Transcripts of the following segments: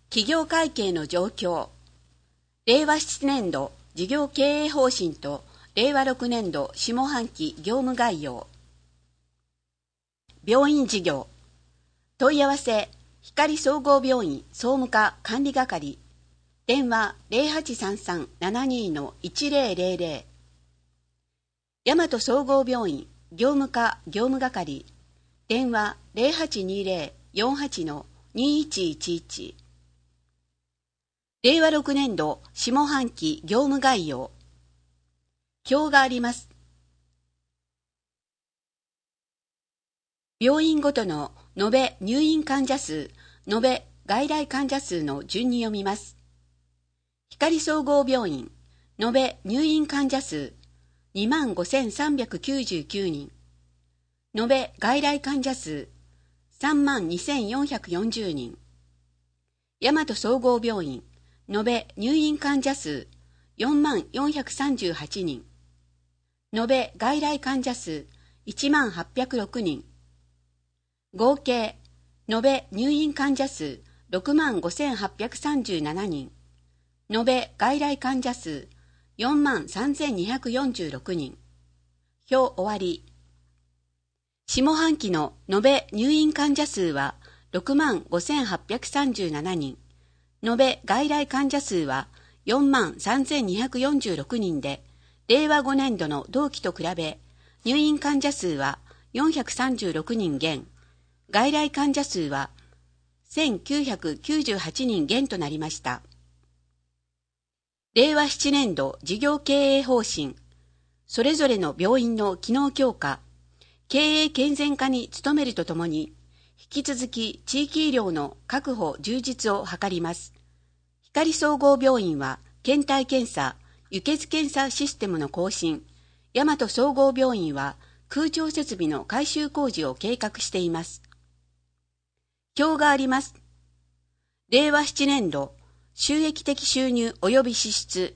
企業会計の状況、令和7年度事業経営方針と令和6年度下半期業務概要。病院事業、問い合わせ、光総合病院総務課管理係、電話 0833-72-1000、大和総合病院業務課業務係、電話 0820-48-2111。令和6年度下半期業務概要。表があります。病院ごとの延べ入院患者数、延べ外来患者数の順に読みます。光総合病院、延べ入院患者数、25,399人。延べ外来患者数、32,440人。大和総合病院、延べ入院患者数、4438人。延べ外来患者数、1806人。合計、延べ入院患者数、65,837人。延べ外来患者数、43,246人。表終わり。下半期の延べ入院患者数は、65,837人。延べ外来患者数は、43,246人で、令和5年度の同期と比べ、入院患者数は436人減、外来患者数は1,998人減となりました。令和7年度事業経営方針、それぞれの病院の機能強化、経営健全化に努めるとともに、引き続き地域医療の確保充実を図ります。光総合病院は検体検査、輸血検査システムの更新、大和総合病院は空調設備の改修工事を計画しています。表があります。令和7年度収益的収入及び支出。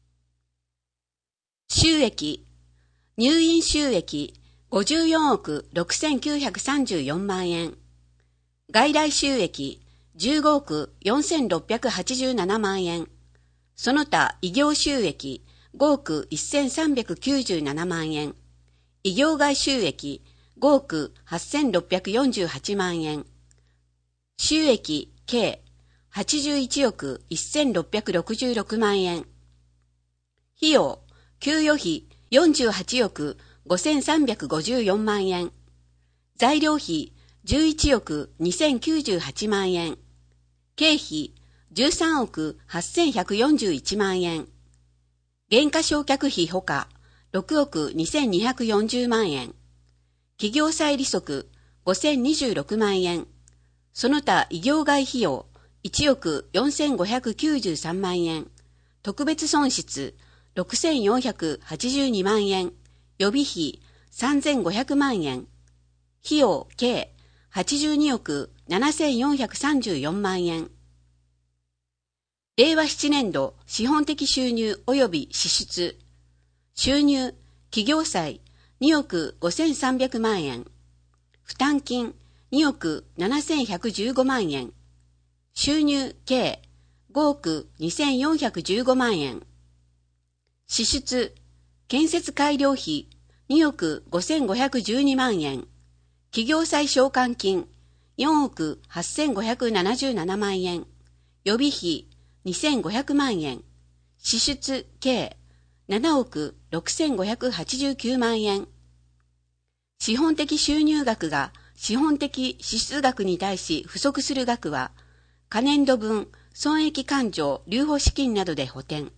収益、入院収益54億6,934万円。外来収益15億4,687万円。その他医療収益5億1,397万円。医療外収益5億8,648万円。収益計81億1,666万円。費用、給与費48億5,354万円。材料費11億2,098万円。経費13億8,141万円。減価償却費ほか6億2,240万円。企業債利息5,026万円。その他医療外費用1億4,593万円。特別損失6,482万円。予備費3,500万円。費用計82億7,434万円。令和7年度資本的収入及び支出。収入、企業債2億5,300万円。負担金2億7,115万円。収入計5億2,415万円。支出、建設改良費2億5,512万円。企業債償還金4億8,577万円。予備費2,500万円。支出計7億6,589万円。資本的収入額が資本的支出額に対し不足する額は、可年度分損益勘定留保資金などで補填。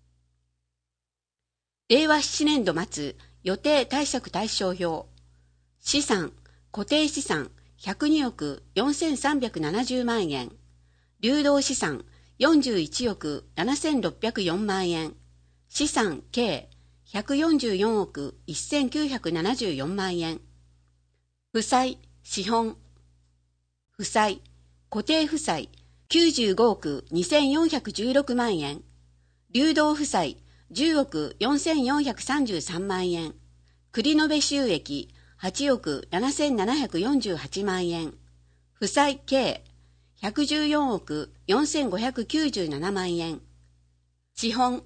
令和7年度末予定貸借対照表。資産、固定資産102億4,370万円。流動資産41億7,604万円。資産計144億1,974万円。負債、資本。負債、固定負債95億2,416万円。流動負債10億4,433万円。繰延収益8億7,748万円。負債計114億 4597万円。資本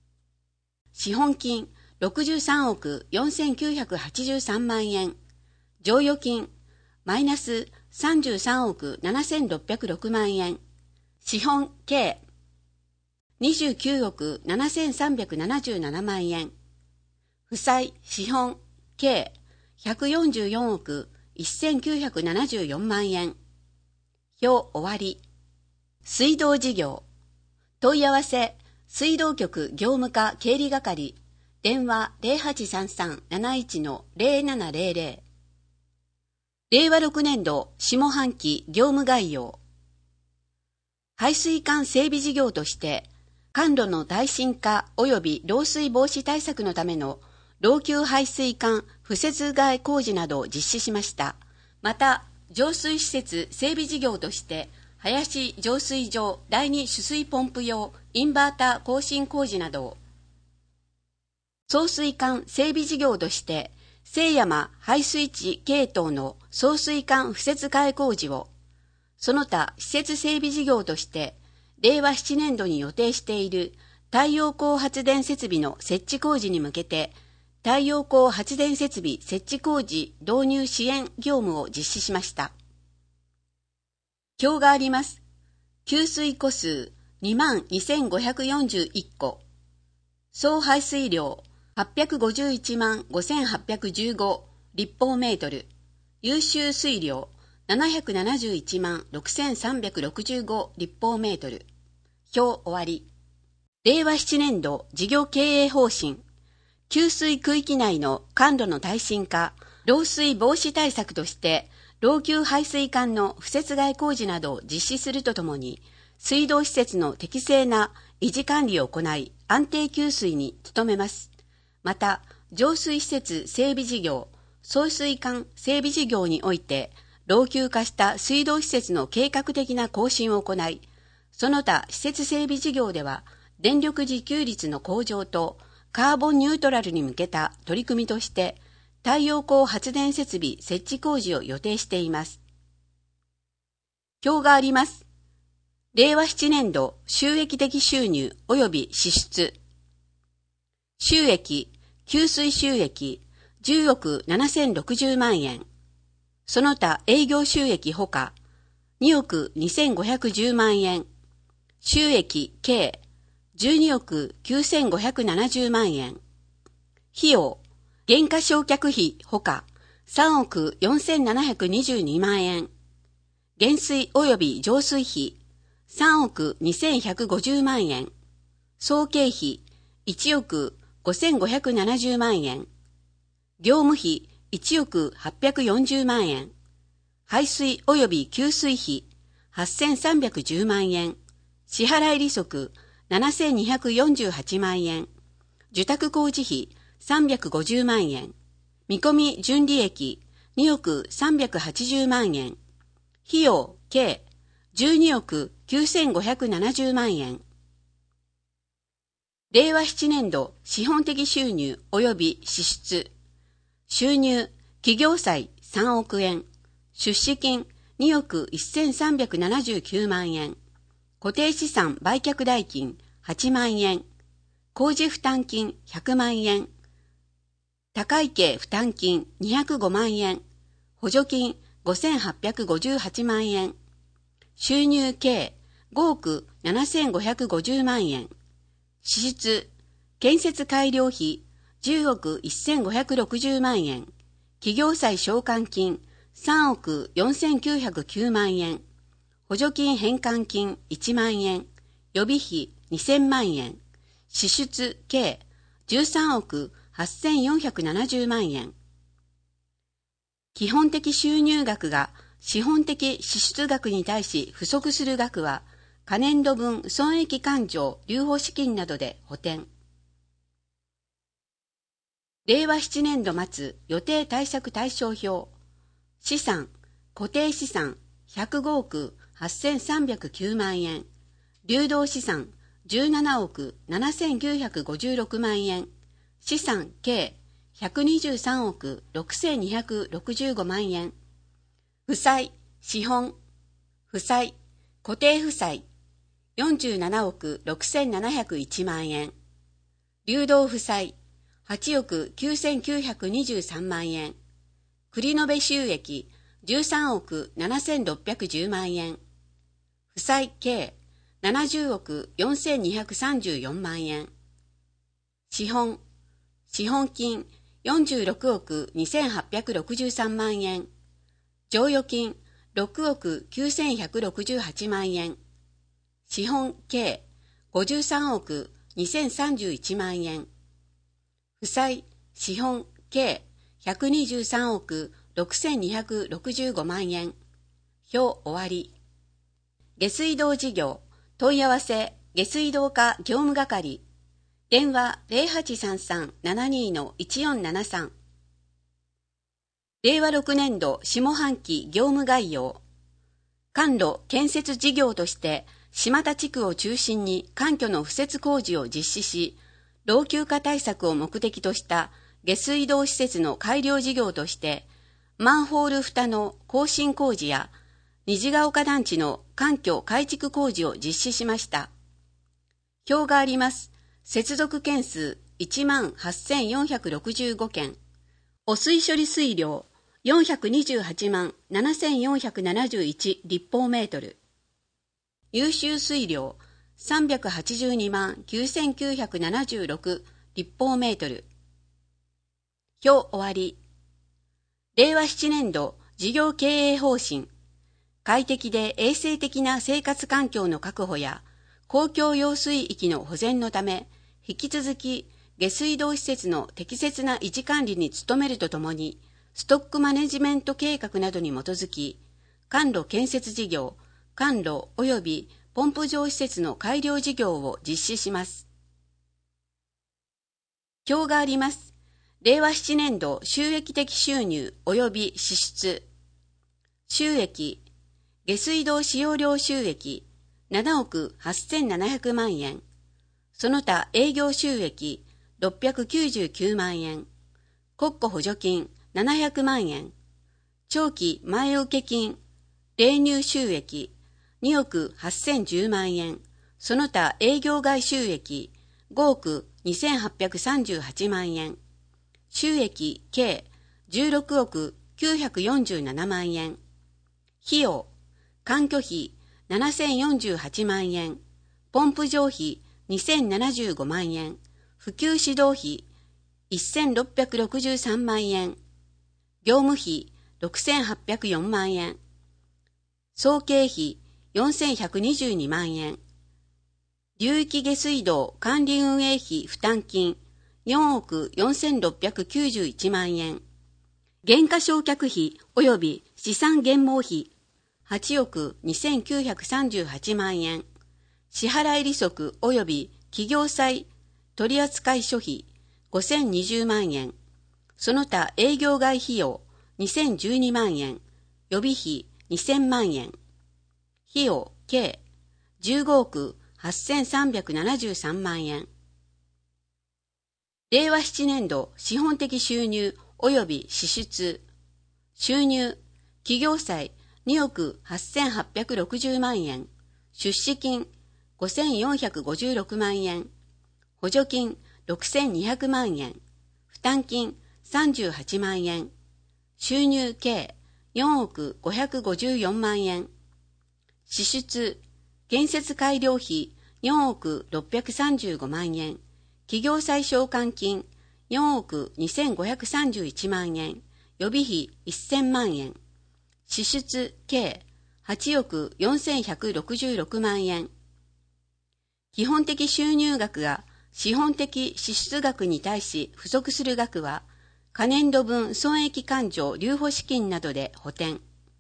金63億4983万円。剰余金マイナス33億7606万円。資本計29億7377万円。負債資本計144億1974万円。表終わり。水道事業。問い合わせ、水道局業務課経理係。電話 0833-71-0700。令和6年度下半期業務概要。排水管整備事業として、管路の耐震化及び漏水防止対策のための老朽排水管敷設替え工事などを実施しました。また、浄水施設整備事業として、林浄水場第2取水ポンプ用インバーター更新工事などを。送水管整備事業として、聖山排水池系統の送水管敷設替え工事を、その他施設整備事業として、令和7年度に予定している太陽光発電設備の設置工事に向けて、太陽光発電設備設置工事導入支援業務を実施しました。表があります。給水個数22,541個。総排水量851万5,815立方メートル。優秀水量771万6,365立方メートル。表終わり。令和7年度事業経営方針。給水区域内の管路の耐震化、漏水防止対策として、老朽排水管の敷設替え工事などを実施するとともに、水道施設の適正な維持管理を行い、安定給水に努めます。また、浄水施設整備事業、送水管整備事業において、老朽化した水道施設の計画的な更新を行い、その他施設整備事業では、電力自給率の向上とカーボンニュートラルに向けた取り組みとして、太陽光発電設備設置工事を予定しています。表があります。令和7年度収益的収入及び支出。収益、給水収益10億7060万円。その他営業収益ほか2億2510万円。収益計12億9570万円。費用、減価償却費ほか3億4722万円。減水及び浄水費3億2150万円。総経費1億5570万円。業務費1億840万円。排水及び給水費8310万円。支払い利息7248万円。受託工事費350万円。見込み純利益2億380万円。費用計12億9570万円。令和7年度資本的収入及び支出。収入、企業債3億円。出資金2億1379万円。固定資産売却代金8万円。工事負担金100万円。他会計負担金205万円。補助金5858万円。収入計5億7550万円。支出、建設改良費10億1560万円。企業債償還金3億4909万円。補助金返還金1万円。予備費2000万円。支出計13億8470万円。基本的収入額が資本的支出額に対し不足する額は、可年度分損益勘定留保資金などで補填。令和7年度末予定貸借対照表。資産、固定資産105億8309万円。流動資産17億7956万円。資産計123億6265万円。負債、資本、負債、固定負債 47億6701万円。流動負債8億9923万円。繰延収益13億7610万円。負債計70億4234万円。資本金46億2863万円。剰余金6億9168万円。資本計53億2031万円。負債資本計123億6265万円。表終わり。下水道事業問い合わせ下水道課業務係電話 0833-72-1473 令和6年度下半期業務概要。管路建設事業として島田地区を中心に環境の敷設工事を実施し、老朽化対策を目的とした下水道施設の改良事業として、マンホール蓋の更新工事や虹ヶ丘団地の環境改築工事を実施しました。表があります。接続件数18,465件。汚水処理水量428万7,471立方メートル。優秀水量382万9,976立方メートル。表終わり。令和7年度事業経営方針。快適で衛生的な生活環境の確保や公共用水域の保全のため、引き続き下水道施設の適切な維持管理に努めるとともに、ストックマネジメント計画などに基づき、管路建設事業、管路及びポンプ場施設の改良事業を実施します。表があります。令和7年度収益的収入及び支出。収益、下水道使用料収益7億8700万円。その他営業収益699万円。国庫補助金700万円。長期前受金、例入収益2億8010万円。その他営業外収益5億2838万円。収益計16億947万円。費用、環境費7048万円。ポンプ場費2075万円。普及指導費1663万円。業務費6804万円。総経費4122万円。流域下水道管理運営費負担金4億4691万円。減価償却費及び資産減毛費8億2938万円。支払利息及び企業債取扱諸費5020万円。その他営業外費用2012万円。予備費2000万円。費用計15億8373万円。令和7年度資本的収入及び支出。収入、企業債2億8860万円。出資金5456万円。補助金6200万円。負担金38万円。収入計4億554万円。支出、建設改良費4億635万円。企業債償還金4億2531万円。予備費1000万円。支出計8億4166万円。基本的収入額が資本的支出額に対し不足する額は、可年度分損益勘定留保資金などで補填。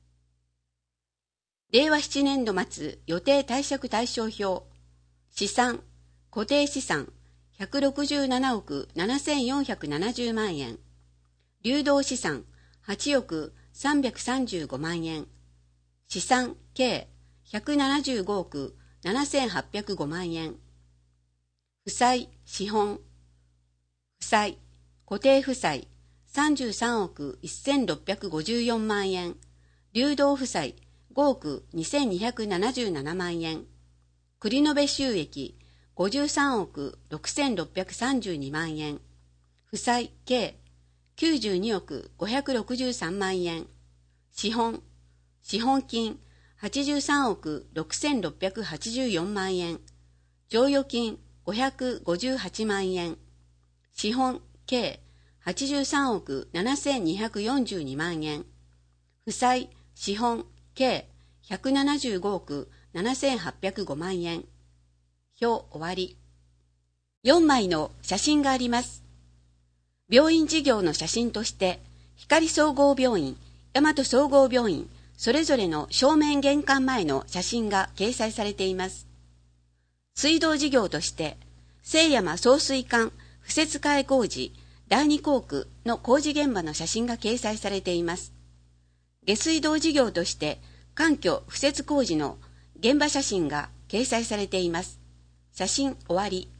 令和7年度末予定貸借対照表。資産、固定資産167億7470万円。流動資産8億335万円。資産計175億7805万円。負債、資本。負債、固定負債33億1654万円。流動負債5億2277万円。 繰延収益53億6632万円、負債計92億563万円、資本金83億6684万円、剰余金558万円、資本計83億7242万円、負債資本計175億7805万円。表終わり。4枚の写真があります。病院事業の写真として、光総合病院、大和総合病院、それぞれの正面玄関前の写真が掲載されています。水道事業として、聖山送水管敷設替え工事第二工区の工事現場の写真が掲載されています。下水道事業として、環境敷設工事の現場写真が掲載されています。写真終わり。